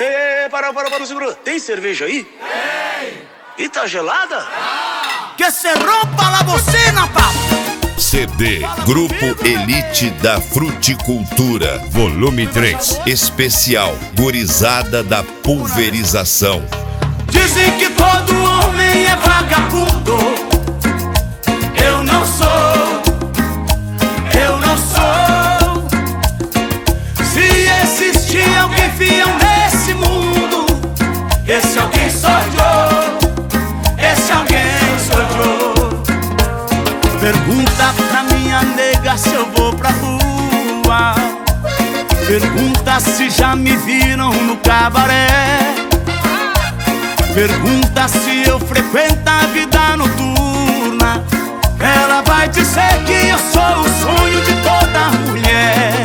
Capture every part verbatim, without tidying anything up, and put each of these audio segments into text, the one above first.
Tem, para, para, para, segura. Tem cerveja aí? Tem. E tá gelada? Que se rompa la bocina, papo. C D Grupo Elite da Fruticultura, volume três, especial Gurizada da Pulverização. Dizem que todo homem é vagabundo. Eu não sou, eu não sou. Se existir alguém fiel nesse mundo, esse alguém sou eu, esse alguém sou eu. Pergunta pra minha nega se eu vou pra rua. Pergunta se já me viram no cabaré. Pergunta se eu frequento a vida noturna. Ela vai dizer que eu sou o sonho de toda mulher.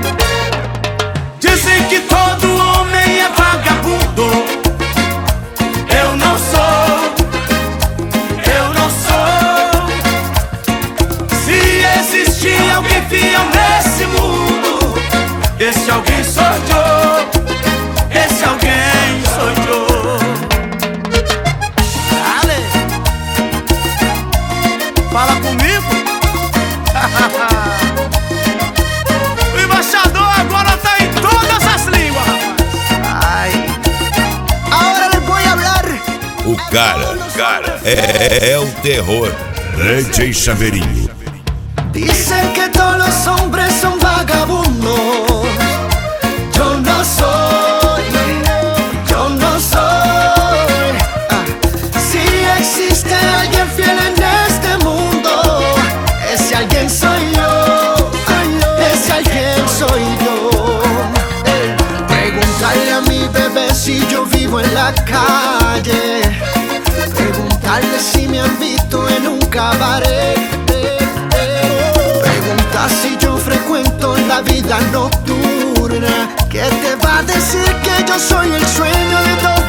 Dizem que todo homem é vagabundo. Eu não sou, eu não sou. Se existir alguém fiel nesse mundo, esse alguém sou eu, esse alguém sou eu. Fala comigo. O embaixador agora tá em todas as línguas, rapaz. Ai. Agora les voy a hablar. O cara, cara, é, é o terror. D J Chaveirinho. Dicen que todos los hombres son vagabundos. Yo no soy, yo no soy. Ah. Si existe alguien fiel en este mundo, ese alguien soy yo, ese alguien soy yo. Eh, Preguntarle a mi bebé si yo vivo en la calle. Preguntarle si me han visto en un cabaret. Eh, eh. Pregunta si yo frecuento la vida nocturna. ¿Qué te va a decir que yo soy el sueño de todos?